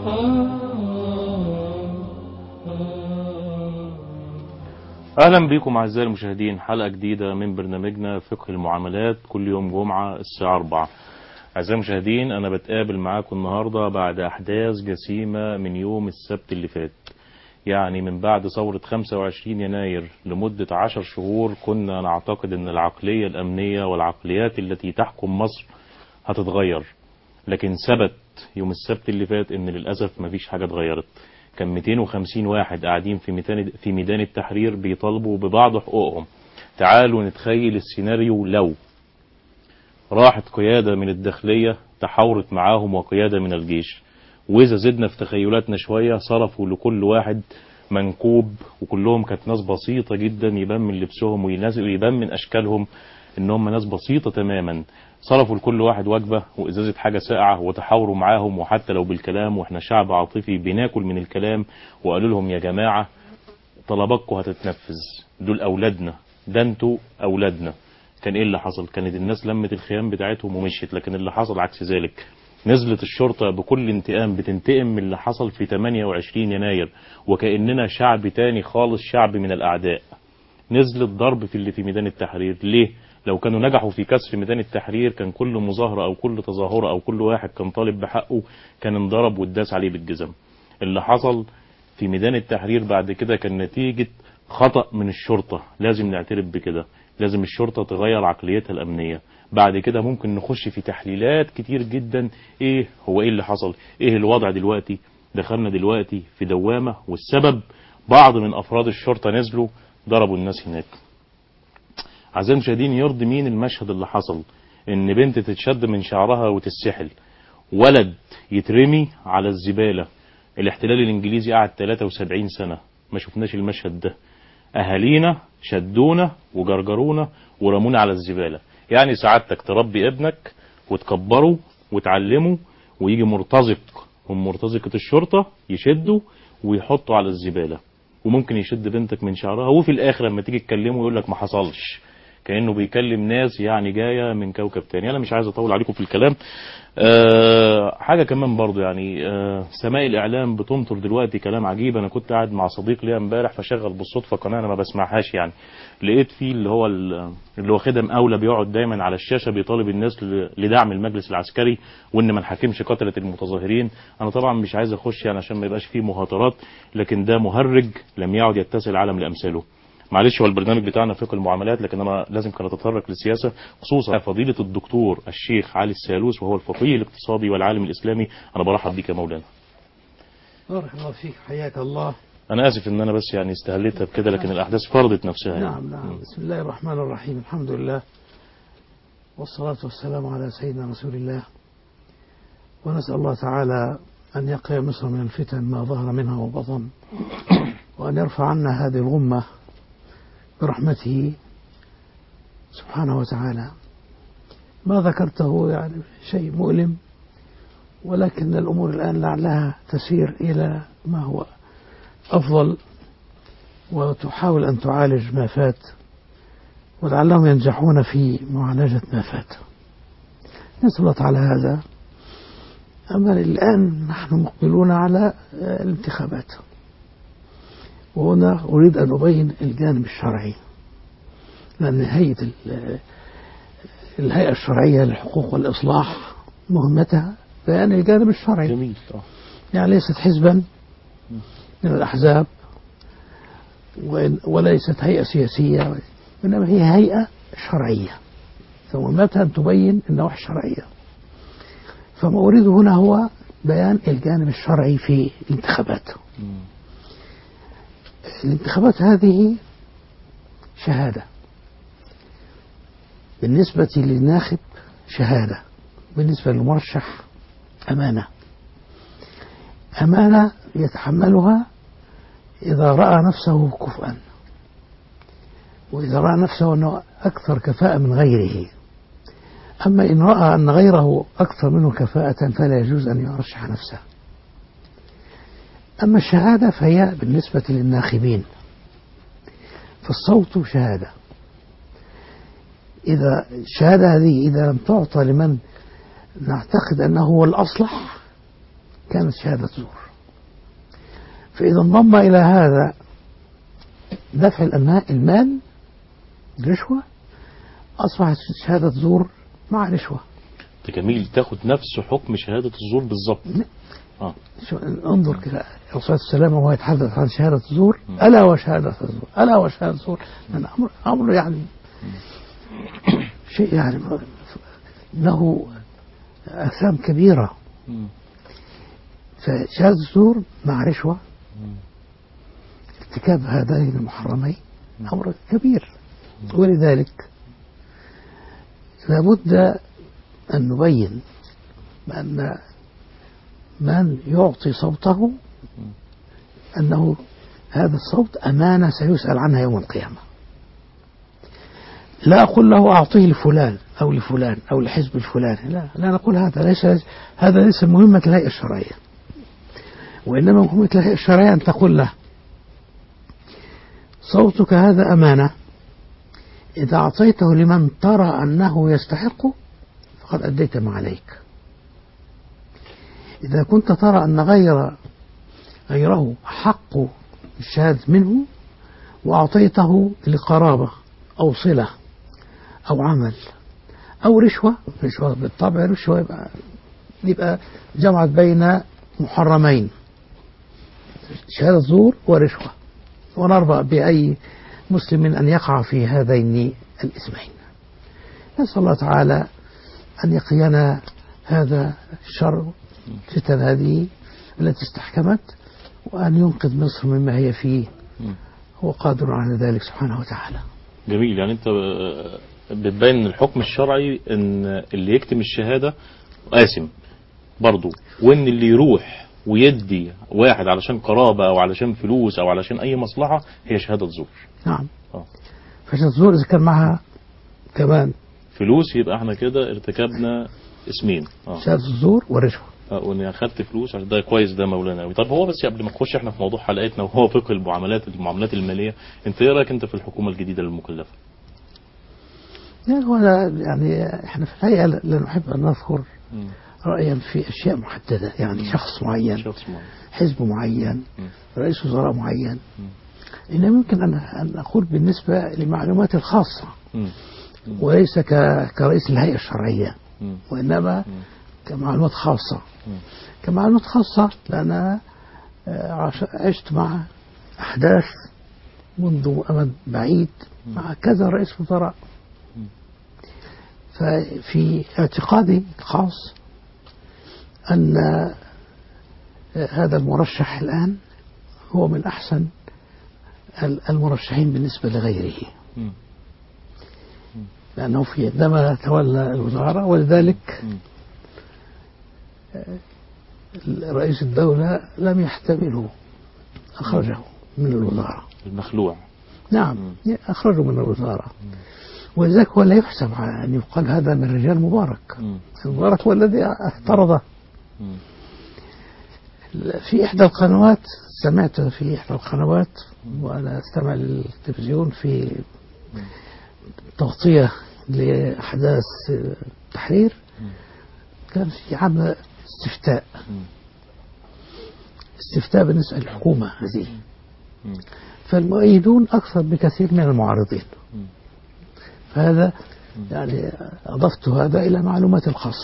أهلا بكم أعزائي المشاهدين، حلقة جديدة من برنامجنا فقه المعاملات كل يوم جمعة الساعة 4. أعزائي المشاهدين، أنا بتقابل معاكم النهاردة بعد أحداث جسيمة من يوم السبت اللي فات. يعني من بعد ثورة 25 يناير لمدة 10 شهور كنا نعتقد أن العقلية الأمنية والعقليات التي تحكم مصر هتتغير، لكن ثبت يوم السبت اللي فات أن للأسف مفيش حاجة اتغيرت. كان 250 واحد قاعدين في ميدان التحرير بيطالبوا ببعض حقوقهم. تعالوا نتخيل السيناريو لو راحت قيادة من الداخلية تحاورت معاهم وقيادة من الجيش، وإذا زدنا في تخيلاتنا شوية صرفوا لكل واحد منكوب، وكلهم كانت ناس بسيطة جدا، يبان من لبسهم ويبان من أشكالهم إنهم ناس بسيطة تماما. صرفوا لكل واحد وجبة وإزازة حاجة ساقعة وتحاوروا معاهم، وحتى لو بالكلام، وإحنا شعب عاطفي بناكل من الكلام، وقالوا لهم يا جماعة طلباتكم هتتنفذ، دول أولادنا، ده انتوا أولادنا. كان إيه اللي حصل؟ كانت الناس لمت الخيام بتاعتهم ومشيت، لكن اللي حصل عكس ذلك. نزلت الشرطة بكل انتقام بتنتقم من اللي حصل في 28 يناير، وكأننا شعب تاني خالص، شعب من الأعداء. نزلت ضرب في اللي في ميدان التحرير. ليه؟ لو كانوا نجحوا في كسر ميدان التحرير كان كل مظاهرة أو كل تظاهرة أو كل واحد كان طالب بحقه كان انضرب واتداس عليه بالجزم. اللي حصل في ميدان التحرير بعد كده كان نتيجة خطأ من الشرطة، لازم نعترف بكده. لازم الشرطة تغير عقليتها الأمنية. بعد كده ممكن نخش في تحليلات كتير جدا. ايه هو ايه اللي حصل؟ ايه الوضع دلوقتي؟ دخلنا دلوقتي في دوامة، والسبب بعض من أفراد الشرطة نزلوا ضربوا الناس هناك. أعزائي المشاهدين، يرضي مين المشهد اللي حصل؟ إن بنت تتشد من شعرها وتتسحل، ولد يترمي على الزبالة. الاحتلال الإنجليزي قعد 73 سنة ما شفناش المشهد ده. أهالينا شدونا وجرجرونا ورمونا على الزبالة. يعني سعادتك تربي ابنك وتكبره وتعلمه، ويجي مرتزق من مرتزقة الشرطة يشده ويحطه على الزبالة. وممكن يشد بنتك من شعرها، وفي الآخر لما تيجي تكلمه يقول لك ما حصلش، كأنه بيكلم ناس يعني جاية من كوكب تاني. أنا مش عايز أطول عليكم في الكلام. حاجة كمان برضو، يعني سماء الإعلام بتنطر دلوقتي كلام عجيب. أنا كنت قاعد مع صديق ليا امبارح فشغل بالصدفة قناة أنا ما بسمعهاش، يعني لقيت فيه اللي هو خدم أولى بيقعد دايما على الشاشة بيطالب الناس لدعم المجلس العسكري وإن ما نحاكمش قتلة المتظاهرين. أنا طبعا مش عايز أخش يعني عشان ما يبقاش فيه مهاترات، لكن ده مهرج لم يعد يتسع العالم لأمثاله. معلش، هو البرنامج بتاعنا فقه المعاملات، لكن انا لازم كان اتطرق للسياسه، خصوصا فضيله الدكتور الشيخ علي السالوس وهو الفقيه الاقتصادي والعالم الاسلامي. انا برحب بيك يا مولانا. بارك الله فيك، حياك الله. انا اسف ان انا بس يعني استهلتها بكده، لكن الاحداث فرضت نفسها يعني. نعم. بسم الله الرحمن الرحيم، الحمد لله والصلاة والسلام على سيدنا رسول الله. ونسأل الله تعالى أن يقي مصر من الفتن ما ظهر منها وبطن، وأن يرفع عنا هذه الغمة برحمته سبحانه وتعالى. ما ذكرته يعني شيء مؤلم، ولكن الأمور الآن لعلها تسير إلى ما هو أفضل، وتحاول أن تعالج ما فات، ولعلهم ينجحون في معالجة ما فات. نسأل الله تعالى هذا. أما الآن نحن مقبلون على الانتخابات، وهنا أريد أن أبين الجانب الشرعي، لأن الهيئة الشرعية للحقوق والإصلاح مهمتها بيان الجانب الشرعي. جميل. يعني ليست حزبا من الأحزاب وليست هيئة سياسية، إنما هي هيئة شرعية، فمهمتها أن تبين النواحي الشرعية. فما أريده هنا هو بيان الجانب الشرعي في الانتخابات. الانتخابات هذه شهادة بالنسبة للناخب، شهادة بالنسبة للمرشح أمانة. أمانة يتحملها إذا رأى نفسه كفءا، وإذا رأى نفسه أنه أكثر كفاءة من غيره. أما إن رأى أن غيره أكثر منه كفاءة فلا يجوز أن يرشح نفسه. أما الشهادة فهي بالنسبة للناخبين، فالصوت شهادة. إذا الشهادة هذه إذا لم تعطى لمن نعتقد أنه هو الأصلح كانت شهادة زور. فإذا انضم إلى هذا دفع المال رشوة، أصبحت شهادة زور مع رشوة. ده جميل، تاخد نفس حكم شهادة الزور بالظبط. انظر كده الرسول صلى الله عليه وسلم وهو يتحدث عن شهادة الزور، ألا وشهادة الزور، ألا وشهادة الزور، يعني أمر يعني شيء يعني له أقسام كبيرة. فشهادة الزور مع رشوة، ارتكاب هذين المحرمين أمر كبير. ولذلك لابد أن نبين بأن من يعطي صوته أنه هذا الصوت أمانة سيسأل عنها يوم القيامة. لا أقول له أعطيه لفلان أو لفلان أو لحزب الفلاني، لا نقول هذا ليس مهمة الهيئة الشرعية، وإنما مهمة الهيئة الشرعية أن تقول له صوتك هذا أمانة، إذا أعطيته لمن ترى أنه يستحقه فقد أديت ما عليك. إذا كنت ترى أن غيره حق الشهادة منه وأعطيته لقرابة أو صلة أو عمل أو رشوة بالطبع رشوة يبقى جمعت بين محرمين، شهادة زور ورشوة، ونرضى بأي مسلم أن يقع في هذين الاسمين. نسأل الله تعالى أن يقينا هذا الشر، فتن هذه التي استحكمت، وأن ينقذ مصر مما هي فيه، هو قادر على ذلك سبحانه وتعالى. جميل، يعني أنت بتبين الحكم الشرعي أن اللي يكتم الشهادة آثم برضو، وأن اللي يروح ويدي واحد علشان قرابة أو علشان فلوس أو علشان أي مصلحة هي شهادة زور. نعم. فشهادة زور إذا كان معها كمان فلوس يبقى احنا كده ارتكبنا اسمين، شهادة الزور والرشوة. واني اخدت فلوس عشان ده كويس، ده مولانا قوي. طب هو بس قبل ما نخش احنا في موضوع حلقتنا وهو فقه المعاملات المالية، انت ايه رايك انت في الحكومة الجديدة المكلفة؟ يعني احنا في الحقيقة لا نحب ان نذكر رأيا في اشياء محددة، يعني شخص معين، حزب معين، رئيس وزراء معين. إنما يمكن أن أقول بالنسبة لمعلوماتي الخاصة، وليس كرئيس الهيئة الشرعية، وإنما كمعلومات خاصة. كمعلومات خاصة لأن عشت مع أحداث منذ أمد بعيد مع كذا رئيس وزراء. ففي اعتقادي الخاص أن هذا المرشح الآن هو من أحسن المرشحين بالنسبة لغيره، لأنه عندما تولى الوزارة، ولذلك رئيس الدولة لم يحتمله، أخرجه من الوزارة المخلوع. نعم، أخرجه من الوزارة. ولذلك هو لا يحسب أن يقال هذا من رجال مبارك. مبارك هو الذي اعترضه. في إحدى القنوات، سمعت في إحدى القنوات وأنا أستمع للتلفزيون في تغطية لأحداث التحرير، كان في عمل استفتاء بالنسبة للحكومة هذه، فالمؤيدون أكثر بكثير من المعارضين. فهذا يعني أضفت هذا إلى معلوماتي الخاصة،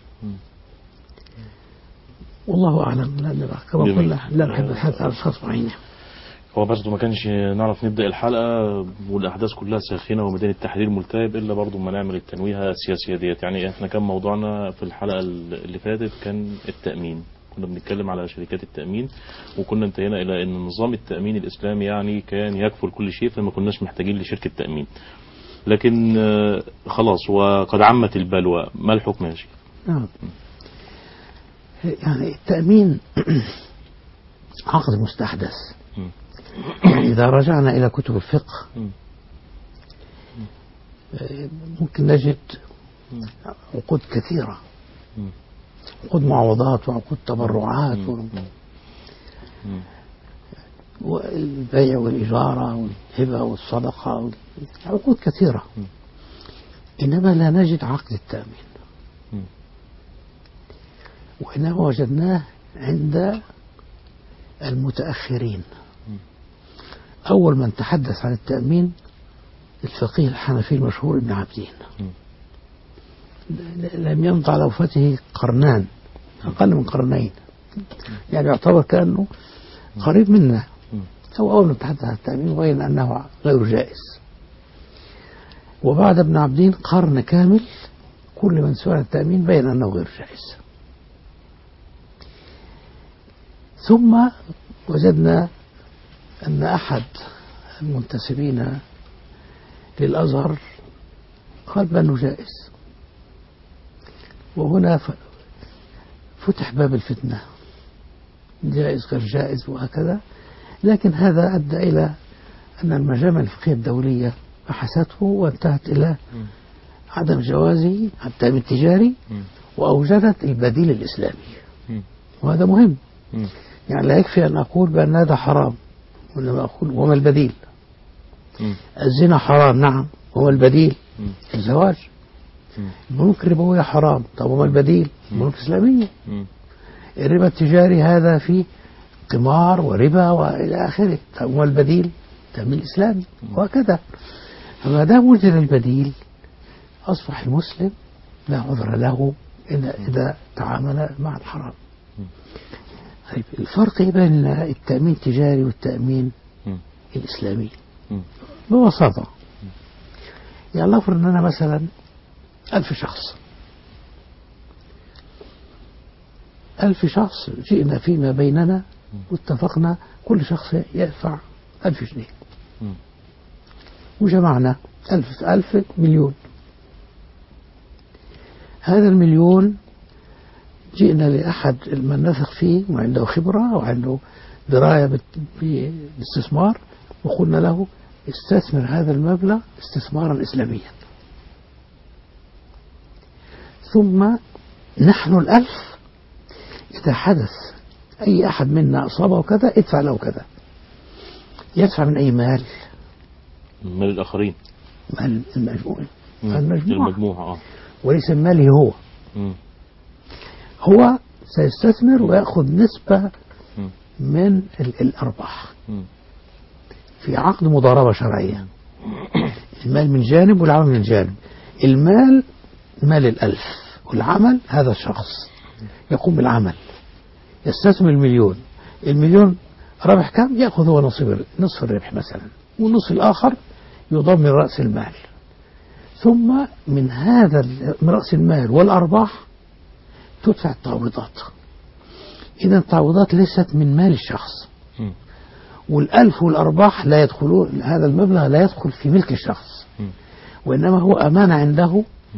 والله أعلم، لأن كما قلنا لا نحب الحديث على الشخص بعينه. هو برضه ما كانش نعرف نبدأ الحلقة والأحداث كلها ساخنة وميدان التحرير ملتهب إلا برضه ما نعمل التنويهة السياسية ديت. يعني احنا كان موضوعنا في الحلقة اللي فاتت كان التأمين، كنا بنتكلم على شركات التأمين، وكنا انتهينا إلى أن نظام التأمين الإسلامي يعني كان يكفل كل شيء، فما كناش محتاجين لشركة تأمين. لكن خلاص وقد عمت البلوى، ما الحكم يا شيخ؟ نعم، يعني التأمين عقد مستحدث. يعني إذا رجعنا إلى كتب الفقه ممكن نجد عقود كثيرة، عقود معوضات وعقود تبرعات والبيع والإجارة والهبة والصدقة، عقود كثيرة، إنما لا نجد عقد التأمين. وإنما وجدناه عند المتأخرين. أول من تحدث عن التأمين الفقيه الحنفي المشهور ابن عابدين، لم يمض على وفاته قرنان، أقل من قرنين، يعني يعتبر كأنه قريب منا. هو أول من تحدث عن التأمين وبين أنه غير جائز. وبعد ابن عابدين قرن كامل كل من سئل عن التأمين بين أنه غير جائز. ثم وجدنا أن أحد المنتسبين للأزهر قال بأنه جائز، وهنا فتح باب الفتنة، جائز غير جائز وهكذا. لكن هذا أدى إلى أن المجامع الفقهية الدولية بحثته وانتهت إلى عدم جوازه التأمين التجاري، وأوجدت البديل الإسلامي، وهذا مهم. يعني لا يكفي أن أقول بأن هذا حرام، وإنما أقول وما البديل. الزنا حرام، نعم، وما البديل؟ الزواج. البنوك الربوية حرام، طب وما البديل؟ البنوك الإسلامية. الربا التجاري هذا فيه قمار وربا وإلى آخره، طب وما البديل؟ التأمين الإسلامي، وهكذا. فما دام وجد البديل أصبح المسلم لا عذر له إذا تعامل مع الحرام. طيب الفرق بين التأمين التجاري والتأمين الإسلامي ببساطة، يعني نفرض أننا مثلا 1000 شخص، 1000 شخص جئنا فيما بيننا واتفقنا كل شخص يدفع 1000 جنيه، وجمعنا 1000 مليون. هذا المليون جئنا لأحد من نثق فيه وعنده خبرة وعنده دراية بالاستثمار، وقلنا له استثمر هذا المبلغ استثمارا إسلاميا. ثم نحن 1000 إذا حدث أي أحد منا أصابه كذا ادفع له كذا. يدفع من أي مال؟ من الآخرين، مال المجموعة. وليس من ماله هو. هو سيستثمر ويأخذ نسبة من الأرباح في عقد مضاربة شرعية. المال من جانب والعمل من جانب. المال مال 1000، والعمل هذا الشخص يقوم بالعمل، يستثمر المليون. المليون ربح كم؟ يأخذ هو نصف الربح مثلا، والنصف الآخر يضم من رأس المال. ثم من هذا من رأس المال والأرباح تدفع التعويضات. إذا التعويضات ليست من مال الشخص، وال1000 والأرباح لا يدخلون، هذا المبلغ لا يدخل في ملك الشخص، وإنما هو أمانة عنده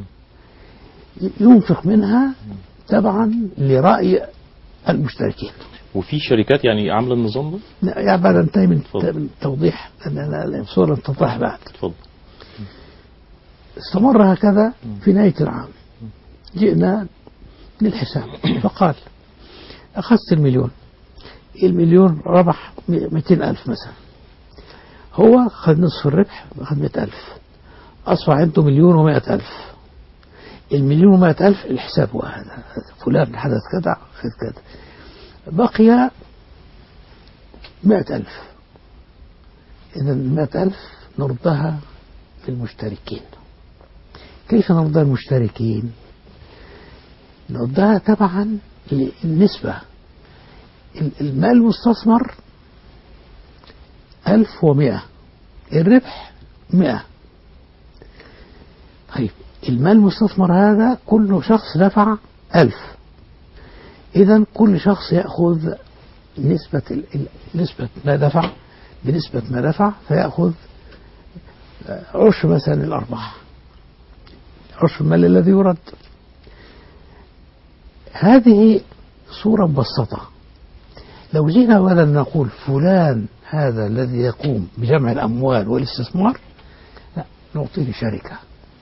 ينفق منها تبعا لرأي المشتركين. وفي شركات يعني عاملة النظام ده؟ لا، يعني بعد انتهي من التوضيح، لأن الصورة تتضح بعد. تفضل. استمر هكذا في نهاية العام، جئنا للحساب، فقال أخذت المليون ربح 200,000 مثلا، هو أخذ نصف الربح، أخذ 100,000، أصبح عنده 1,100,000. 1,100,000 الحساب هو هذا، فلان حدث كذا أخذ كذا، بقي 100,000. إذا 100,000 نردها للمشتركين. كيف نردها للمشتركين؟ نردها تبعا للنسبة. المال المستثمر 1100، الربح 100. طيب المال المستثمر هذا كل شخص دفع 1000، إذا كل شخص يأخذ نسبة ما دفع، بنسبة ما دفع، فيأخذ عشر مثلا الأرباح، عشر المال الذي يرد. هذه صورة مبسطة. لو جينا بدل نقول فلان هذا الذي يقوم بجمع الأموال والاستثمار، لا، نعطيه شركة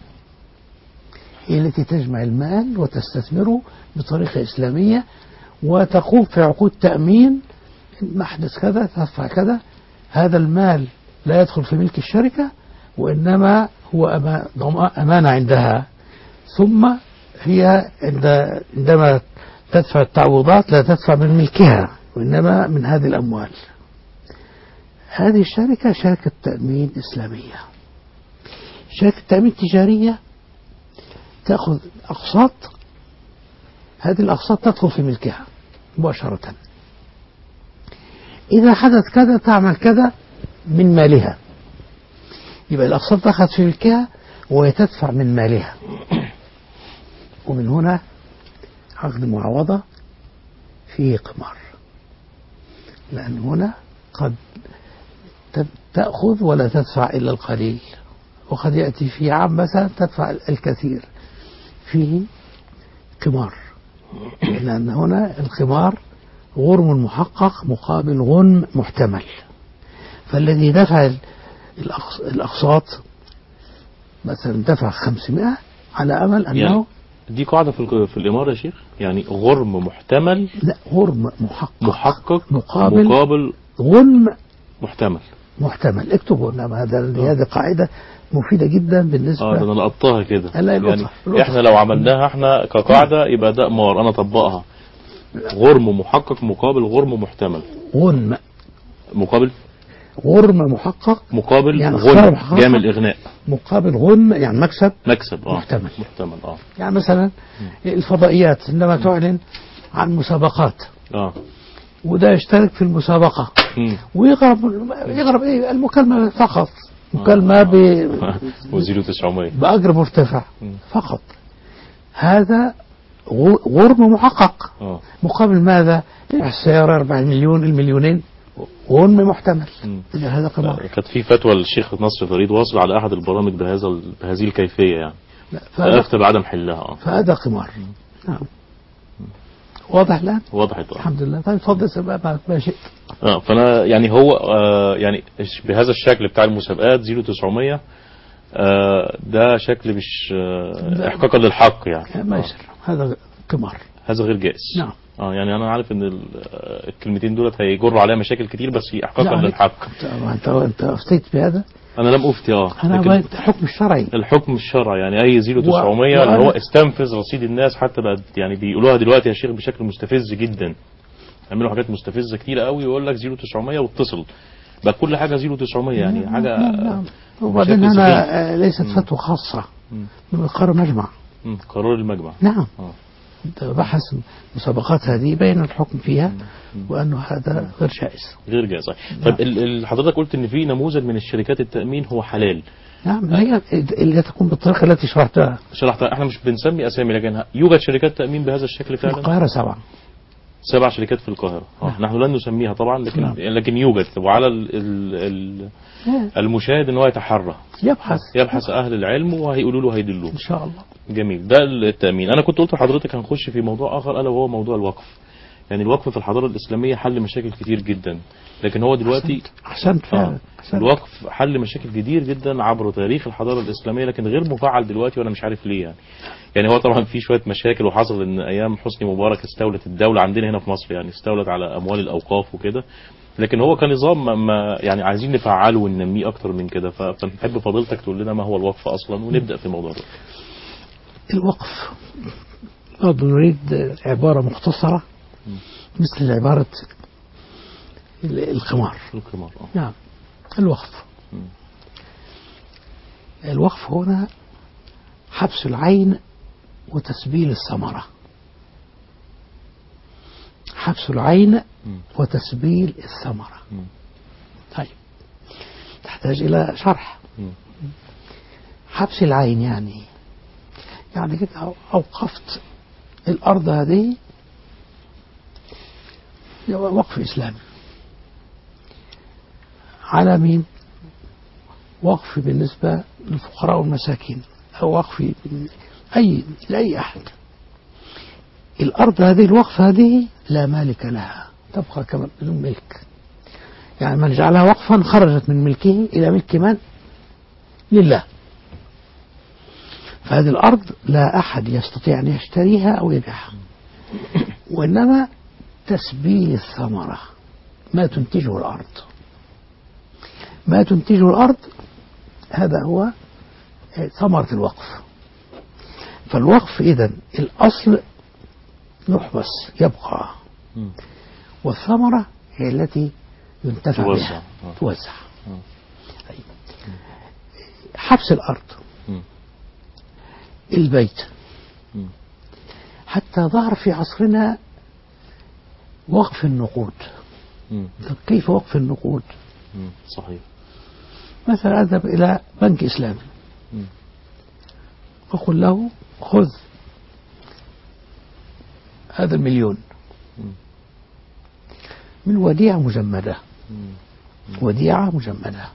هي التي تجمع المال وتستثمره بطريقة إسلامية، وتقوم في عقود تأمين، محدث كذا تدفع كذا. هذا المال لا يدخل في ملك الشركة، وإنما هو أمانة عندها. ثم هي عندما تدفع التعويضات لا تدفع من ملكها، وإنما من هذه الأموال. هذه الشركة شركة تأمين إسلامية. شركة تأمين تجارية تأخذ أقساط، هذه الأقساط تدخل في ملكها مباشرة. إذا حدث كذا تعمل كذا من مالها، يبقى الأقساط دخلت في ملكها وهي تدفع من مالها. ومن هنا عقد معاوضة فيه قمار، لأن هنا قد تأخذ ولا تدفع إلا القليل، وقد يأتي في عام مثلا تدفع الكثير، فيه قمار. لأن هنا القمار غرم محقق مقابل غنم محتمل. فالذي دفع الأقساط مثلا دفع 500 على أمل أنه يعني دي قاعدة في الإمارة يا شيخ، يعني غرم محتمل. لا، غرم محقق مقابل غنم محتمل. اكتبوا انما هذه قاعدة مفيدة جدا بالنسبة. ده انا لقطتها كده. يعني احنا لو عملناها احنا كقاعدة يبقى ده قمار، انا اطبقها. غرم محقق مقابل غرم محتمل. غنم مقابل غرم محقق مقابل يعني غنم جامع الإغناء مقابل غنم، يعني مكسب محتمل. يعني مثلا الفضائيات عندما تعلن عن مسابقات وده يشترك في المسابقة ويغرب ايه المكالمة فقط، مكالمة وزيرو 900 بأجر مرتفع فقط. هذا غرم محقق. مقابل ماذا؟ السيارة 4 مليون المليونين غنم محتمل. هذا قمار. كانت في فتوى للشيخ نصر فريد واصل على أحد البرامج بهذه الكيفية يعني، فأفتى بعدم حلها. فهذا قمار. نعم. واضح الآن؟ وضحت. الحمد لله. طيب تفضل سبب ما شئت. فأنا يعني هو يعني بهذا الشكل بتاع المسابقات 0900 ده شكل مش إحقاقا للحق يعني. ما يصير، هذا قمار، هذا غير جائز. نعم. يعني أنا عارف إن الكلمتين دولت هيجروا عليها مشاكل كتير، بس هي إحقاقا للحق. أنت أفتيت بهذا؟ أنا لم أفتي. أنا الحكم الشرعي. الحكم الشرعي يعني أي 0900 اللي هو استنفذ رصيد الناس، حتى بقى يعني بيقولوها دلوقتي يا شيخ بشكل مستفز جدا، يعملوا حاجات مستفزة كتير قوي، يقول لك 0900 واتصل بقى كل حاجة 0900 يعني حاجة. نعم. وبعدين أنا ليست فتوى خاصة من قرار مجمع. قرار المجمع. نعم. بحث مسابقات هذه بين الحكم فيها وأنه هذا غير جائز. غير جائز. طيب حضرتك قلت ان في نموذج من الشركات التأمين هو حلال. نعم، هي اللي تكون بالطريقة التي شرحتها. احنا مش بنسمي اسامي، لكن يوجد شركات تأمين بهذا الشكل فعلا. في القاهرة 7 شركات في القاهرة. نحن لن نسميها طبعا، لكن يوجد. وعلى المشاهد ان هو يتحرى، يبحث اهل العلم وهيقولوا له هيدلوه ان شاء الله. جميل. ده التأمين. انا كنت قلت لحضرتك هنخش في موضوع اخر الا وهو موضوع الوقف. يعني الوقف في الحضارة الإسلامية حل مشاكل كتير جدا، لكن هو دلوقتي أحسنت فعلا. الوقف حل مشاكل كتير جدا عبر تاريخ الحضارة الإسلامية، لكن غير مفعل دلوقتي وأنا مش عارف ليه يعني هو طبعا في شوية مشاكل، وحصل إن أيام حسني مبارك استولت الدولة عندنا هنا في مصر، يعني استولت على أموال الأوقاف وكده، لكن هو كنظام ما يعني عايزين نفعله وننميه أكتر من كده. فنحب فضيلتك تقول لنا ما هو الوقف أصلا ونبدأ في الموضوع ده. الوقف برضه نريد عبارة مختصرة مثل عبارة القمار. نعم. الوقف هنا حبس العين وتسبيل الثمرة. حبس العين وتسبيل الثمرة. طيب تحتاج إلى شرح. حبس العين يعني كده أوقفت الأرض هذه، وقف إسلامي على مين؟ وقف بالنسبة للفقراء والمساكين، أو وقف لأي أحد. الأرض هذه الوقف هذه لا مالك لها، تبقى كما بدون ملك. يعني من جعلها وقفا خرجت من ملكه إلى ملك من؟ لله. فهذه الأرض لا أحد يستطيع أن يشتريها أو يبيعها، وإنما تسبيل الثمرة، ما تنتجه الأرض. ما تنتجه الأرض هذا هو ثمرة الوقف. فالوقف إذن الأصل يحبس يبقى، والثمرة هي التي ينتفع توزع. بها توزع. آه. طيب. حبس الأرض، مم. البيت، مم. حتى ظهر في عصرنا وقف النقود. مم. طب كيف وقف النقود؟ مم. صحيح. مثلا أذهب إلى بنك إسلامي مم. أقول له خذ هذا 1,000,000 مم. من وديعة مجمدة. مم. وديعة مجمدة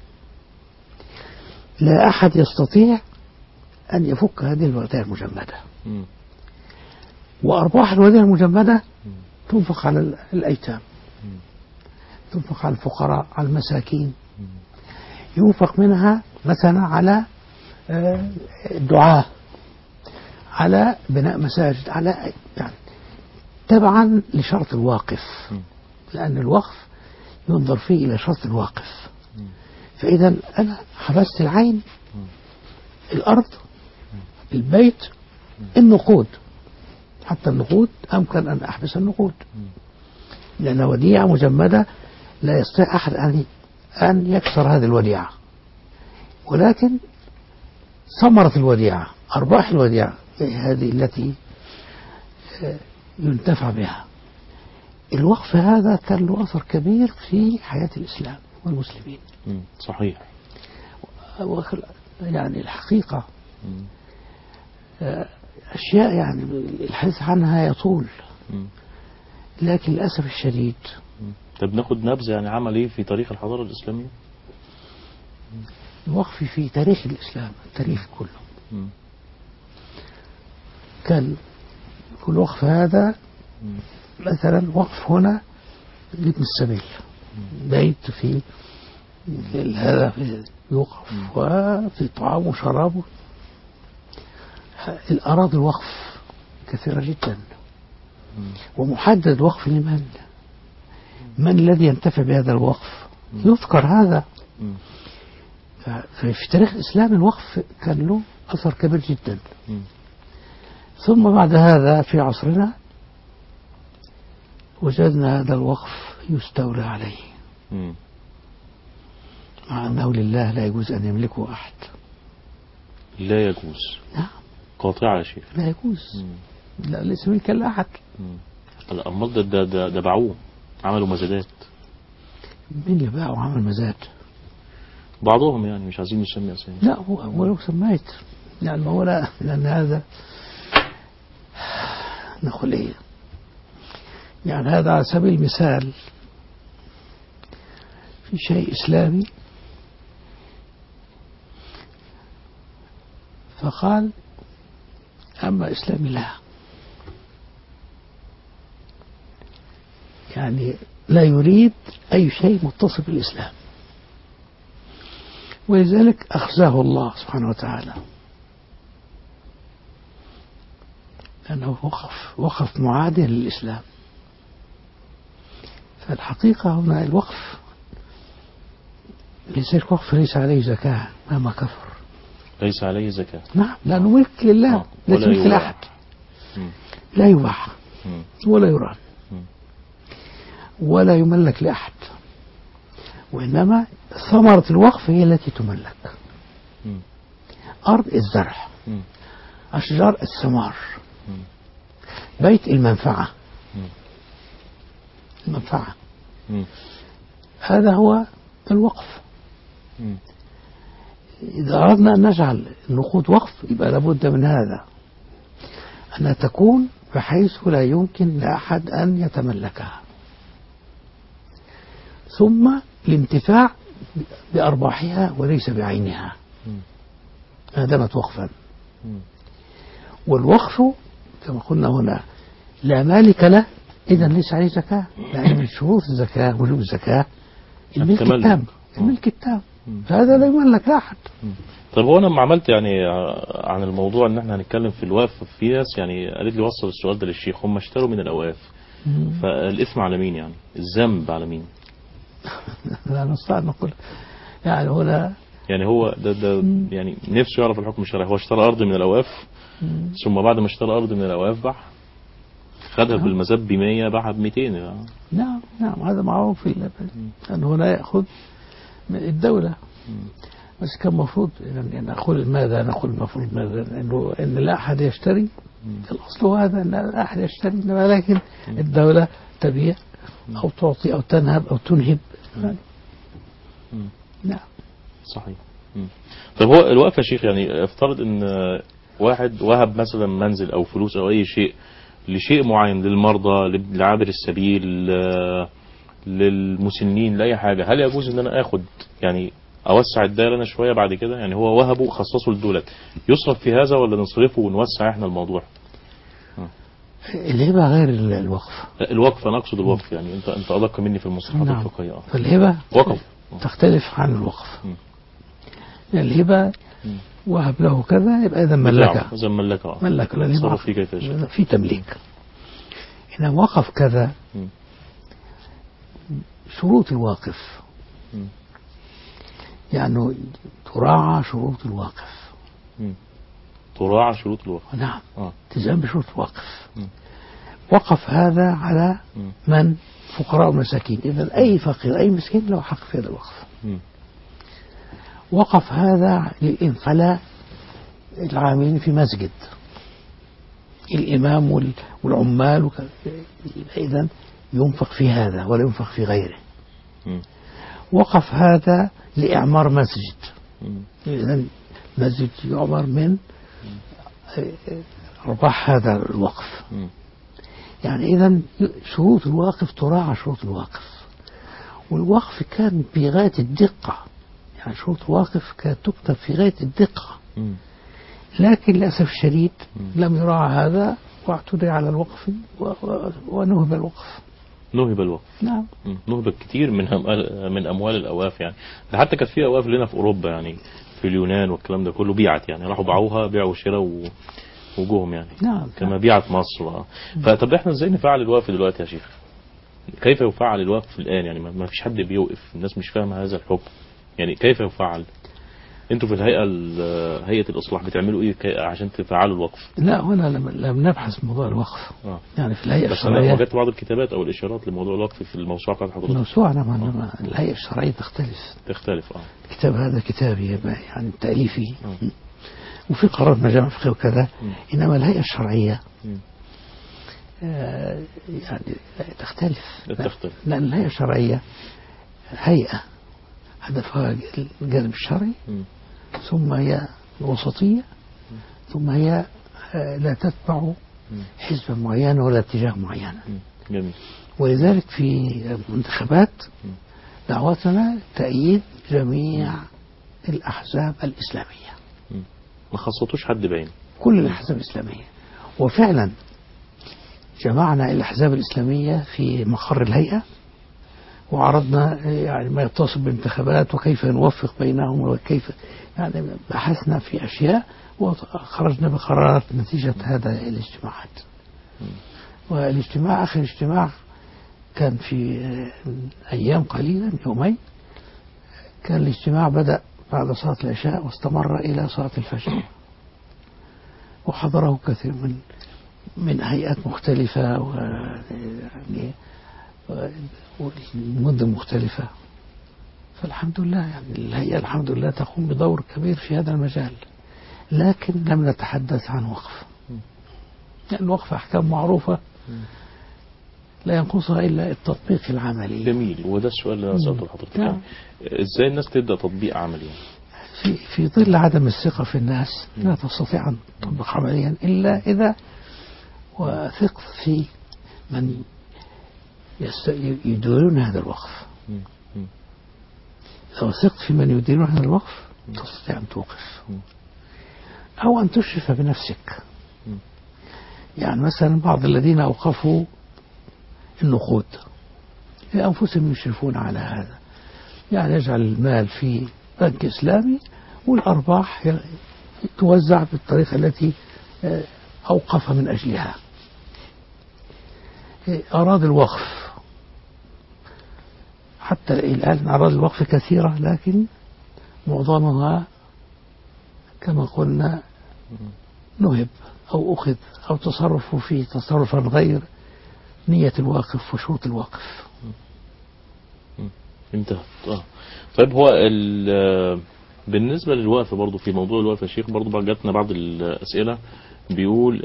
لا أحد يستطيع أن يفك هذه الوديعة المجمدة. مم. وأرباح الوديعة المجمدة مم. تنفق على الأيتام، مم. تنفق على الفقراء، على المساكين، مم. ينفق منها مثلا على الدعاة، على بناء مساجد، على يعني تبعا لشرط الواقف، مم. لأن الوقف ينظر فيه إلى شرط الواقف. مم. فإذا أنا حبست العين، مم. الأرض، البيت، النقود. حتى النقود أمكن أن أحبس النقود، لأن وديعة مجمدة لا يستطيع أحد أن يكسر هذه الوديعة. ولكن ثمرة الوديعة، أرباح الوديعة هذه التي ينتفع بها. الوقف هذا كان له أثر كبير في حياة الإسلام والمسلمين. صحيح. يعني الحقيقة مم. أشياء يعني الحديث عنها يطول، مم. لكن للأسف الشديد. طب ناخد نبذة يعني عمل ايه في تاريخ الحضارة الإسلامية؟ الوقف في تاريخ الإسلام، التاريخ كله مم. كان كل وقف هذا مم. مثلا وقف هنا لابن السبيل، بيت في هذا يوقف، وفي طعام وشراب. الأراضي الوقف كثيرة جدا، ومحدد الوقف لمن؟ من الذي ينتفع بهذا الوقف؟ يذكر هذا. ففي تاريخ الإسلام الوقف كان له أثر كبير جدا. ثم بعد هذا في عصرنا وجدنا هذا الوقف يستولى عليه، مع أنه لله لا يجوز أن يملكه أحد. لا يجوز. نعم. قاطعة يا شيخ. لا يجوز. لا، ليس ملكا لأحد. أمال ده باعوه، عملوا مزادات. مين اللي باعوا وعمل مزاد؟ بعضهم يعني، مش عايزين نسمي أسامي. لا، هو لو سميت يعني ما هو لا، لأن هذا نقول إيه يعني، هذا على سبيل المثال في شيء إسلامي فقال أما إسلامي لا، يعني لا يريد أي شيء متصل بالإسلام، ولذلك أخزاه الله سبحانه وتعالى، لأنه وقف معادي للإسلام. فالحقيقة هنا الوقف ليس عليه زكاة مهما كفر. ليس عليه زكاة. نعم، لأنه ملك لله، ليس ملك لأحد. لا يباع ولا يران ولا يملك لأحد، وإنما ثمرة الوقف هي التي تملك. أرض الزرع، أشجار الثمار، بيت المنفعة. المنفعة هذا هو الوقف. إذا أردنا أن نجعل النقود وقف يبقى لابد من هذا، أنها تكون بحيث لا يمكن لأحد أن يتملكها، ثم الانتفاع بأرباحها وليس بعينها، هذا وقفا. والوقف كما قلنا هنا لا مالك له، إذا ليس عليه زكاة، لأن من شروط الزكاة وجوب الزكاة الملك التام. الملك التام فهذا لا يملك لأحد. طب هو انا لما عملت يعني عن الموضوع ان احنا هنتكلم في الوقف، في ناس يعني قالت لي وصل السؤال ده للشيخ، هم اشتروا من الاوقاف، فالاسم على مين يعني؟ الذنب على مين؟ لا نستطيع نقول يعني هنا يعني هو ده يعني نفسه يعرف الحكم الشرعي. هو اشترى ارض من الاوقاف، ثم بعد ما اشترى ارض من الاوقاف باعها، خدها بالمزاد ب 100 باعها ب 200. نعم نعم، هذا معروف أن هنا يأخذ من الدولة. بس كان المفروض نقول ماذا إنه إن لا أحد يشتري. الأصل هذا أن لا أحد يشتري، ولكن الدولة تبيع أو تعطي أو تنهب أو تنهب. نعم صحيح. طيب هو الوقف يا شيخ، يعني افترض ان واحد وهب مثلا منزل او فلوس او اي شيء لشيء معين، للمرضى، لعابر السبيل، للمسنين، لاي حاجه، هل يجوز ان انا اخد يعني اوسع الدائره انا شويه بعد كده؟ يعني هو وهبه خصصه لدولت، يصرف في هذا ولا نصرفه ونوسع احنا الموضوع؟ الهبة غير الوقف. الوقف انا اقصد الوقف، يعني انت ادق مني في المصطلحات الفقهيه. فالهبة وقف تختلف عن الوقف. يعني الهبة وهب له كذا يبقى إذا ملكه. إذا ملكه. ملك الهبة في كيف يشاء. في تمليك. إنما وقف كذا شروط الواقف، يعني تراعى شروط الواقف. تراعى شروط الوقف. نعم. تلزم بشروط الواقف. وقف هذا على من؟ فقراء ومساكين. إذا أي فقير أي مسكين له حق في هذا الوقف. وقف هذا للإنفلاء العاملين في مسجد، الإمام والعمال إذا ينفق في هذا ولا ينفق في غيره. وقف هذا لإعمار مسجد، إذا مسجد يعمر من أرباح هذا الوقف. يعني إذا شروط الواقف تراعى شروط الواقف. والوقف كان في غاية الدقة، يعني شروط الواقف كانت تكتب في غاية الدقة. لكن للأسف الشديد لم يراعى هذا واعتدي على الوقف ونهب الوقف. نهب الوقف. نعم. نهب كتير من أموال الأواف. يعني ده حتى كانت في أواف لنا في أوروبا، يعني في اليونان والكلام ده كله بيعت، يعني راحوا باعوها بيع وشراء وجوهم يعني. نعم. كما بيعت مصر. فطب احنا ازاي نفعل الوقف دلوقتي يا شيخ؟ كيف يفعل الوقف الآن؟ يعني ما فيش حد بيوقف، الناس مش فاهمة هذا الحكم. يعني كيف يفعل؟ انتوا في هيئة الإصلاح بتعملوا ايه عشان تفعلوا الوقف؟ لا، هنا لم نبحث موضوع الوقف. يعني في الهيئة الشرعية. بس انا وجدت بعض الكتابات او الاشارات لموضوع الوقف في الموسوعة بتاعت حضرتك. الموسوعة نعم. الهيئة الشرعية تختلف. الكتاب هذا كتابي يعني تأليفي. وفي قرارات مجامع فقهية وكذا. انما الهيئة الشرعية يعني تختلف. لأن الهيئة الشرعية هيئة هدفها الجانب الشرعي، ثم هي الوسطية، ثم هي لا تتبع حزبا معينا ولا اتجاه معين. ولذلك في المنتخبات دعوتنا تأييد جميع الأحزاب الإسلامية. ما خصتوش حد بعين. كل الأحزاب الإسلامية. وفعلا جمعنا الأحزاب الإسلامية في مقر الهيئة وعرضنا يعني ما يتصل بالانتخابات وكيف نوفق بينهم وكيف، يعني بحثنا في أشياء وخرجنا بقرارات نتيجة هذا الاجتماعات. والاجتماع آخر اجتماع كان في أيام قليلة، يومين. كان الاجتماع بدأ بعد صلاة العشاء واستمر إلى صلاة الفجر، وحضره كثير من هيئات مختلفة ومدة مختلفة. فالحمد لله يعني الهيئة الحمد لله تقوم بدور كبير في هذا المجال. لكن لم نتحدث عن وقف، لأن الوقف أحكام معروفة لا ينقصها إلا التطبيق العملي. جميل. وده السؤال اللي أنا سألته لحضرتك. إزاي الناس تبدأ تطبيق عملي؟ في ظل عدم الثقة في الناس لا تستطيع أن تطبق عمليا إلا إذا وثقت في من يديرون هذا الوقف. لو ثقت في من يديرون هذا الوقف تستطيع أن توقف، أو أن تشرف بنفسك. يعني مثلا بعض الذين أوقفوا النقود لأنفسهم يشرفون على هذا، يعني يجعل المال في بنك إسلامي والأرباح توزع بالطريقة التي أوقف من أجلها. أراضي الوقف حتى الآن أراضي الوقف كثيرة، لكن معظمها كما قلنا نهب أو أخذ أو تصرفوا فيه تصرفا غير نية الواقف وشروط الواقف. انتهت. طيب هو بالنسبة للوقف برضو، في موضوع الوقف يا شيخ برضو جاتنا بعض الأسئلة. بيقول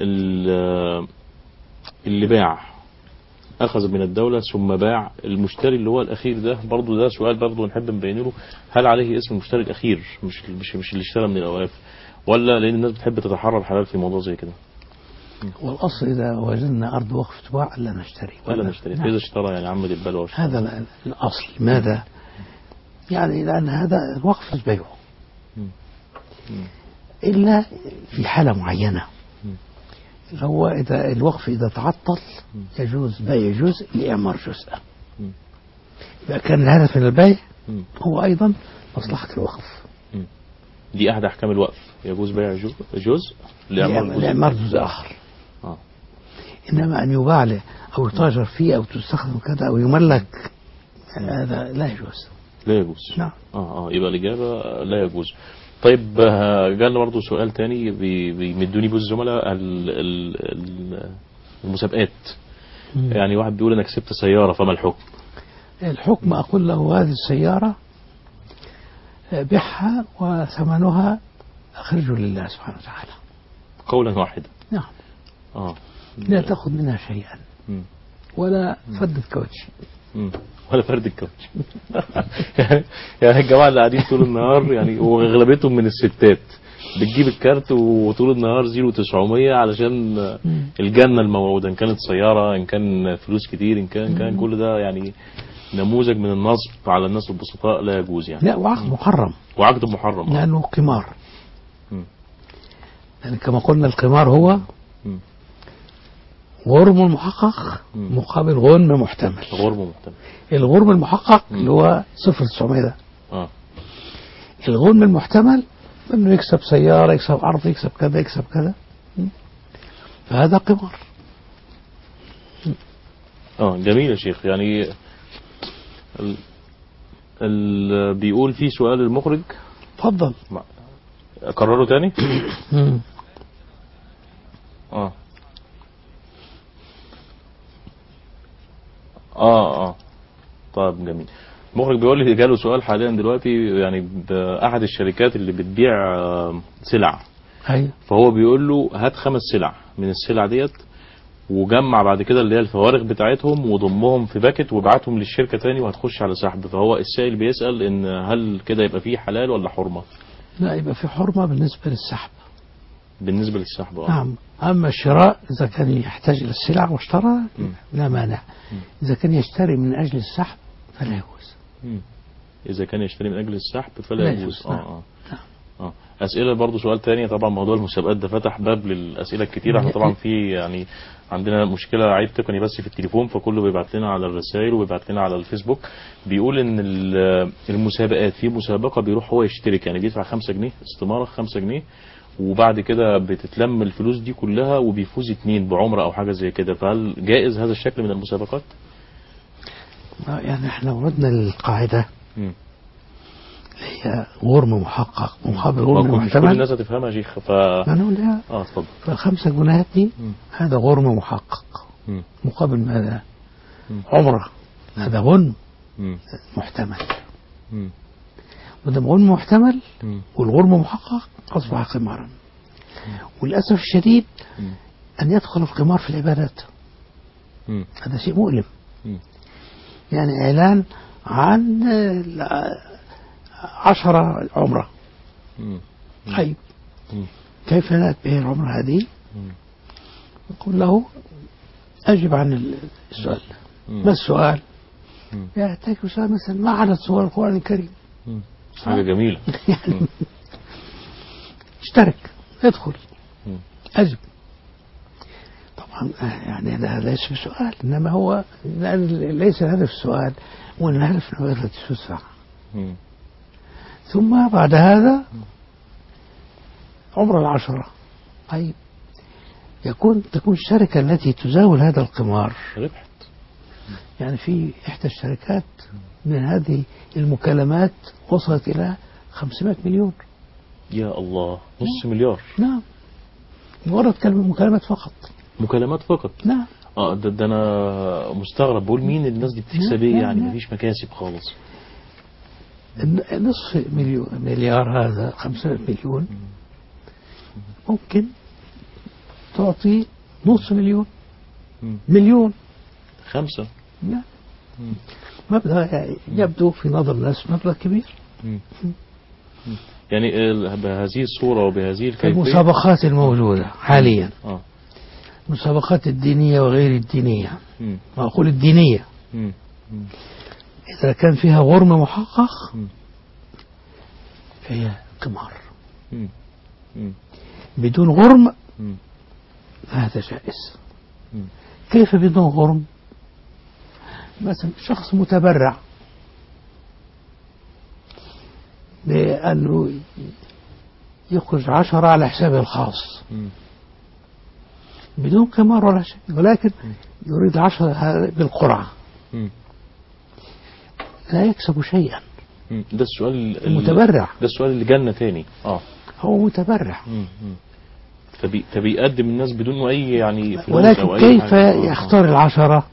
اللي باع أخذ من الدولة ثم باع، المشتري اللي هو الأخير ده برضو، ده سؤال برضو نحب نبين له، هل عليه اسم المشتري الأخير مش اللي اشترى من الأوقاف، ولا لأن الناس بتحب تتحرى الحلال في موضوع زي كده؟ والأصل إذا وجدنا أرض وقف تباع ألا نشتري ولا نشتري. نعم. إذا اشترى يعني عمد البلوى واشترى. هذا الأصل. ماذا؟ يعني لأن هذا الوقف بيعه إلا في حالة معينة، هو إذا الوقف إذا تعطل يجوز بيع جزء لإعمار جزء. إذا كان الهدف من البيع هو أيضا مصلحة الوقف. دي أحد أحكام الوقف، يجوز بيع جزء لإعمار جزء آخر. إنما أن يباع له أو يتاجر فيه أو تستخدم كذا أو يملك، هذا لا يجوز. لا يجوز. نعم. يبقى الإجابة لا يجوز. طيب جالنا برضو سؤال تاني بيمدوني بيه الزملاء، المسابقات. يعني واحد بيقول أنا كسبت سيارة، فما الحكم؟ الحكم أقول له هذه السيارة بيعها وثمنها أخرجه لله سبحانه وتعالى قولا واحدا. نعم. لا تأخذ منها شيئا ولا فرد كوتش ولا فرد الكوتش. يعني الجماعة اللي قاعدين طول النهار، يعني وأغلبيتهم من الستات، بتجيب الكارت وطول النهار 0-900 علشان الجنة الموعودة، إن كانت سيارة، إن كان فلوس كتير، إن كان كل ده يعني نموذج من النصب على الناس البسطاء، لا يجوز يعني. لا، وعقد محرم. وعقد محرم لأنه قمار. يعني كما قلنا القمار هو غرم محقق مقابل غنم محتمل. الغرم المحقق اللي هو 0-900 ده. الغنم المحتمل انه يكسب سيارة، يكسب عرض، يكسب كذا، يكسب كذا، فهذا قمار. جميل يا شيخ. يعني بيقول في سؤال المخرج. تفضل. اكرره تاني. طيب جميل. المخرج بيقول لي جاله سؤال حاليا دلوقتي، يعني بأحد الشركات اللي بتبيع سلع. فهو بيقول له هات 5 سلع من السلع ديت، وجمع بعد كده اللي هي الفوارق بتاعتهم وضمهم في باكت وابعتهم للشركة تاني وهتخش على سحب. فهو السائل بيسأل ان هل كده يبقى فيه حلال ولا حرمة؟ لا، يبقى فيه حرمة بالنسبة للسحب. بالنسبة للسحب. نعم. أما الشراء إذا كان يحتاج إلى السلع واشترى لا مانع. إذا كان يشتري من أجل السحب فلا يجوز. إذا كان يشتري من أجل السحب فلا يجوز. أسئلة برضو. سؤال تاني، طبعا موضوع المسابقات ده فتح باب للأسئلة الكتير. احنا طبعا في يعني عندنا مشكلة عيب تقني بس في التليفون، فكله بيبعت لنا على الرسائل وبيبعت لنا على الفيسبوك. بيقول ان المسابقات، في مسابقة بيروح هو يشترك، يعني بيدفع 5 جنيه استمارة، 5 جنيه، وبعد كده بتتلم الفلوس دي كلها وبيفوز 2 بعمرة او حاجة زي كده. فهل جائز هذا الشكل من المسابقات؟ يعني احنا وردنا للقاعدة هي غرم محقق مقابل غرم محتمل. كل الناس هتفهمها يا شيخ. اتفضل. ف5 جنيهات دي هذا غرم محقق مقابل ماذا؟ عمرة. هذا غنم محتمل. وده غنم محتمل والغرم محقق أصبح قمارا. وللأسف الشديد أن يدخل القمار في العبادات. هذا شيء مؤلم. يعني إعلان عن 10 عمرة. طيب كيف نأتي به العمرة هذه؟ نقول له أجب عن السؤال. ما السؤال؟ يحتاج سؤال مثلا ما عدد سور القرآن الكريم؟ حاجة جميلة. يعني اشترك، ادخل، أجب. طبعا يعني هذا ليس بسؤال، إنما هو ليس الهدف السؤال، وإن الهدف نبذة تدفع. ثم بعد هذا عمر 10. طيب تكون الشركة التي تزاول هذا القمار ربحت. يعني في إحدى الشركات من هذه المكالمات وصلت إلى 500 مليون. يا الله، نص مليار. نعم، مجرد مكالمات فقط. مكالمات فقط. نعم. ده انا مستغرب، بقول مين الناس دي بتكسب ايه يعني؟ مفيش مكاسب خالص. نصف مليار هذا 500 مليون ممكن تعطي نص مليون مليون 5. لا مبلغ يبدو في نظر الناس مبلغ كبير. يعني بهذه الصورة وبهذه الكيفية المسابقات الموجودة حاليا المسابقات الدينية وغير الدينية، ما أقول الدينية إذا كان فيها غرم محقق فهي قمار، بدون غرم فهذا جائز. كيف بدون غرم؟ مثلا شخص متبرع بأنه يخرج 10 على حسابه الخاص بدون قمار ولا شيء، ولكن يريد 10 بالقرعة لا يكسب شيئا. ده السؤال المتبرع، ده السؤال اللي جالنا تاني. هو متبرع فبيقدم الناس بدون أي يعني فلوس، ولكن أو أي كيف حاجة. يختار 10؟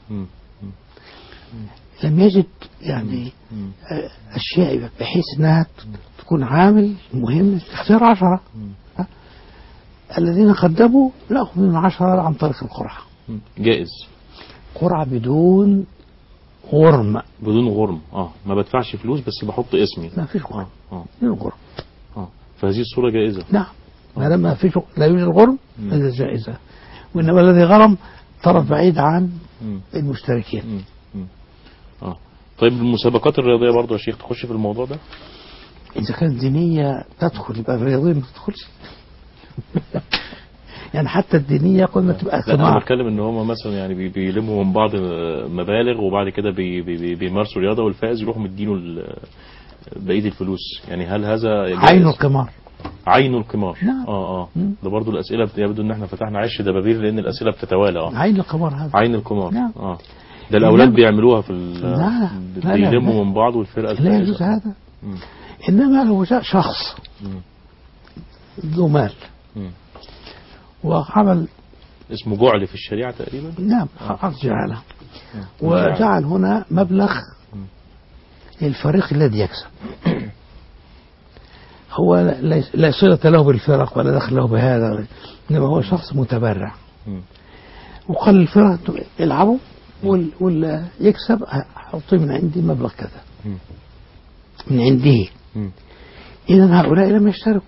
لم يجد يعني أشياء بحيث أنها تكون عامل مهم في اختيار 10. الذين قدموا لا من 10 عن طريق القرعة. جائز. قرعة بدون غرم. بدون غرم. ما بدفعش فلوس بس بحط اسمي. ما فيش غرم. بدون غرم. فهذه الصورة جائزة. نعم. ما لما فيش لا يوجد غرم هذا جائزة. وإنما الذي غرم طرف بعيد عن المشتركين. طيب المسابقات الرياضية برضو يا شيخ تخش في الموضوع ده؟ إذا كانت دينية تدخل، يبقى الرياضية ما تدخلش. يعني حتى الدينية قلنا تبقى لا أنا بتكلم إن هم مثلا يعني بيلموا من بعض مبالغ وبعد كده بيمارسوا رياضة، والفائز يروحوا مدينه بقية الفلوس. يعني هل هذا عين القمار؟ عين القمار. نعم. ده برضو الأسئلة يبدو إن احنا فتحنا عش دبابير لأن الأسئلة بتتوالى. عين القمار هذا. عين القمار. نعم. ده الأولاد بيعملوها في لا بيلموا من بعض والفرقة لا يجوز هذا. إنما لو جاء شخص ذو مال وعمل اسمه جعل في الشريعة تقريبا. نعم عقد جعله وجعل هنا مبلغ للفريق الذي يكسب. هو لا صلة له بالفرق ولا دخل له بهذا، إنما هو شخص متبرع وقال الفرق يلعبوا واللي يكسب أعطيه من عندي مبلغ كذا من عنده. إذا هؤلاء لم يشتركوا.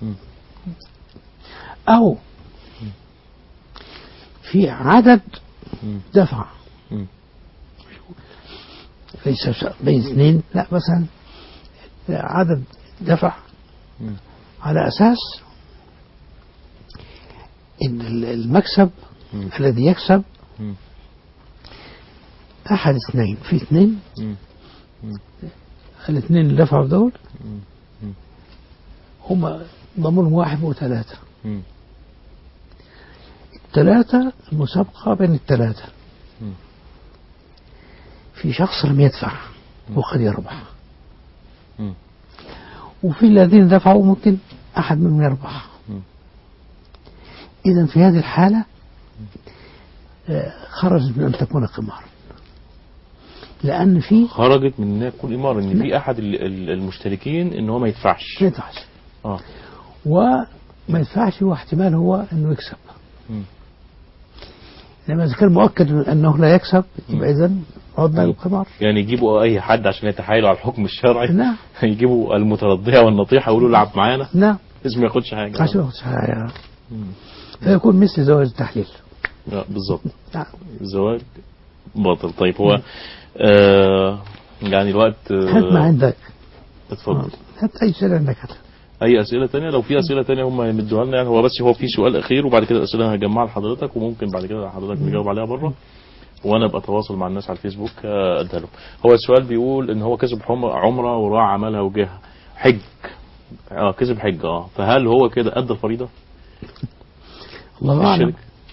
أو في عدد دفع ليس بين اثنين، لا مثلا عدد دفع على أساس إن المكسب الذي يكسب أحد اثنين، في اثنين الاثنين اللي دفعوا دول هم ضمنهم 1 و3. الثلاثة المسابقة بين الثلاثة. في شخص لم يدفع وقد يربح، وفي الذين دفعوا ممكن أحد منهم يربح. إذن في هذه الحالة خرجت من أن تكون قمار، لأن في خرجت من أن يكون قمار إن في أحد المشتركين إن هو ما يدفعش. وما يدفعش، واحتمال هو إنه يكسب. لما إذا كان مؤكد أنه لا يكسب يبقى إذن عدنا للقمار. يعني يجيبوا أي حد عشان يتحايلوا على الحكم الشرعي. نعم. يجيبوا المترضية والنطيحة يقولوا لعب معانا. نعم. اسمه ياخدش حاجة. عشان ياخدش حاجة. فيكون مثل زواج التحليل. بالضبط. نعم. الزواج باطل. طيب هو يعني الوقت هات ما عندك. اتفضل. هات أي شيء عندك. اي اسئله تانية؟ لو في اسئله تانية هم يمدوها لنا يعني. هو في سؤال اخير وبعد كده الاسئله انا هجمعها لحضرتك وممكن بعد كده حضرتك نجاوب عليها بره وانا ابقى اتواصل مع الناس على الفيسبوك اديها لهم. هو السؤال بيقول ان هو كسب عمره وراح عملها وجهها حج. كسب حج. فهل هو كده ادى الفريضه؟ الله اعلم.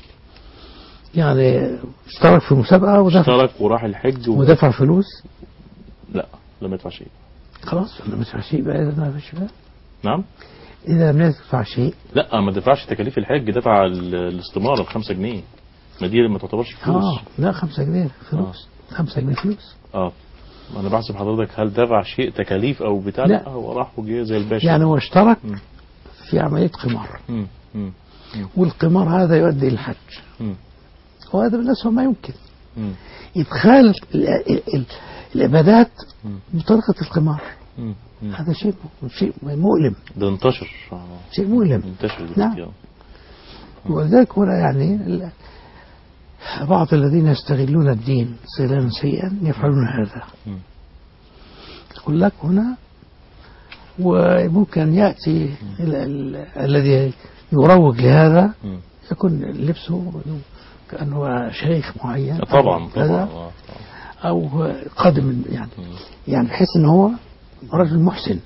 يعني اشترك في مسابقه ودفع، اشترك وراح الحج ودفع فلوس؟ لا لم يدفع شيء. خلاص لم يدفع شيء بقى. إذا ما فيش بقى. نعم. إذا لم يدفع شيء لا ما دفعش تكاليف الحج، دفع الاستمارة ب5 جنيه. ما دي ما تعتبرش فلوس. لا 5 جنيه فلوس. 5 جنيه فلوس. انا بحسب حضرتك هل دفع شيء تكاليف او بتاع؟ لا هو راح وجه زي الباشا يعني هو اشترك في عملية قمار. والقمار هذا يؤدي الحج. وهذا من أسوأ ما يمكن. إدخال العبادات بطريقة القمار. هذا شيء مؤلم. ده انتشر. شيء مؤلم. انتشر. نعم. ولذلك هنا يعني بعض الذين يستغلون الدين استغلالا سيئا يفعلون هذا. يقول لك هنا وممكن أن يأتي الذي يروج لهذا يكون لبسه كأنه شيخ معين طبعا أو قادم يعني بحيث أنه هو رجل محسن.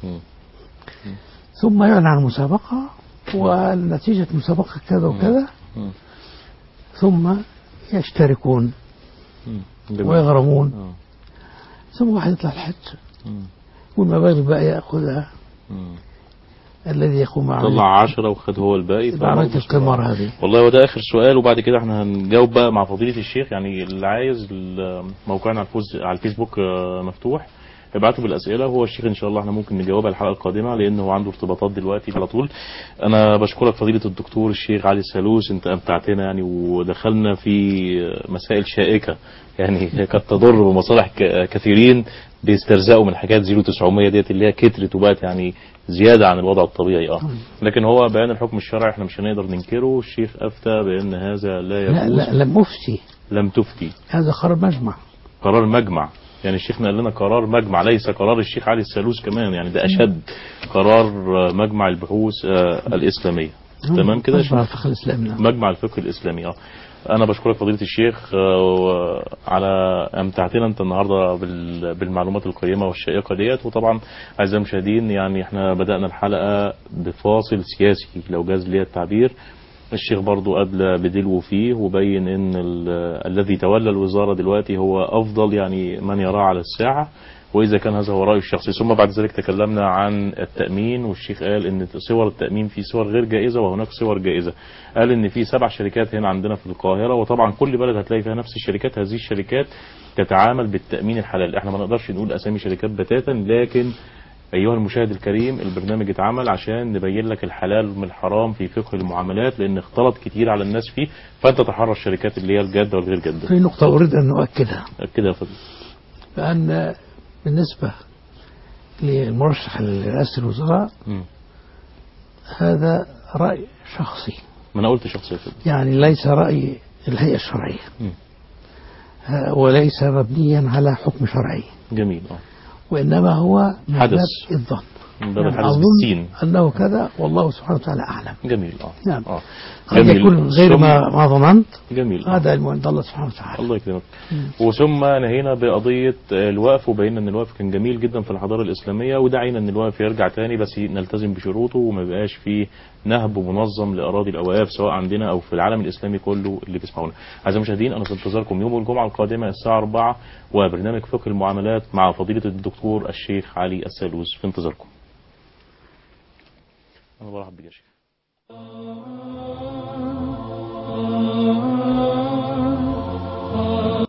ثم يعلن عن مسابقة ونتيجة مسابقة كذا وكذا ثم يشتركون ويغرمون ثم واحد يطلع الحج والمبالغ بقى يأخذها الذي يقوم معه طلع 10 وخد هو الباقي. بعملية القمار هذه. والله وده آخر سؤال وبعد كده احنا هنجاوب بقى مع فضيلة الشيخ. يعني اللي عايز موقعنا على الفيسبوك مفتوح، ابعتوا بالأسئلة وهو الشيخ إن شاء الله احنا ممكن نجاوبها الحلقة القادمة لأنه هو عنده ارتباطات دلوقتي على طول. أنا بشكرك فضيلة الدكتور الشيخ علي السالوس، أنت أمتعتنا يعني ودخلنا في مسائل شائكة يعني قد تضر بمصالح كثيرين بيسترزقوا من حاجات 0900 ديت اللي هي كترت وبقت يعني زيادة عن الوضع الطبيعي. لكن هو بيان الحكم الشرعي احنا مش هنقدر ننكره. الشيخ أفتى بأن هذا لا يجوز. لا لم أفتي. لم تفتي. هذا قرار مجمع. قرار مجمع. يعني الشيخ قال لنا قرار مجمع ليس قرار الشيخ علي السالوس كمان، يعني ده أشد. قرار مجمع البحوث الإسلامية. تمام كده. مجمع الفقه الإسلامي. مجمع الفقه الإسلامي. أنا بشكرك فضيلة الشيخ على أمتعتنا أنت النهاردة بالمعلومات القيمة والشائقة ديت. وطبعا أعزائي المشاهدين يعني احنا بدأنا الحلقة بفاصل سياسي لو جاز لي التعبير. الشيخ برضو أدلى بدلو فيه وبين ان الذي تولى الوزارة دلوقتي هو أفضل يعني من يراه على الساعة، وإذا كان هذا هو رأيه الشخصي. ثم بعد ذلك تكلمنا عن التأمين والشيخ قال ان صور التأمين في صور غير جائزة وهناك صور جائزة. قال ان في 7 شركات هنا عندنا في القاهرة، وطبعا كل بلد هتلاقي فيها نفس الشركات. هذه الشركات تتعامل بالتأمين الحلال. احنا ما نقدرش نقول أسامي شركات بتاتا، لكن أيها المشاهد الكريم البرنامج اتعمل عشان نبين لك الحلال من الحرام في فقه المعاملات، لأن اختلط كتير على الناس فيه، فأنت تحرر الشركات اللي هي الجادة والغير جادة. في نقطة أريد أن نؤكدها. أكدها فضل. بأن بالنسبة للمرشح لرئاسة الوزراء هذا رأي شخصي. ما أنا قلت شخصي فضل. يعني ليس رأي الهيئة الشرعية وليس مبنيا على حكم شرعي. جميل. وإنما هو حدث الظن. من باب الحدث بالسين أنه كذا والله سبحانه وتعالى أعلم. جميل. نعم. قد يكون غير ما ظننت. جميل. هذا علم عند الله سبحانه وتعالى. الله يكرمك. وثم نهينا بقضية الوقف وبينا ان الوقف كان جميل جدا في الحضارة الإسلامية، ودعينا ان الوقف يرجع تاني بس نلتزم بشروطه وما يبقاش فيه نهب منظم لأراضي الأوقاف سواء عندنا أو في العالم الإسلامي كله اللي بيسمعونا. أعزائي المشاهدين أنا في انتظاركم يوم الجمعة القادمة الساعة 4 وبرنامج فقه المعاملات مع فضيلة الدكتور الشيخ علي السالوس. في انتظاركم. أنا برحب بك يا شيخ.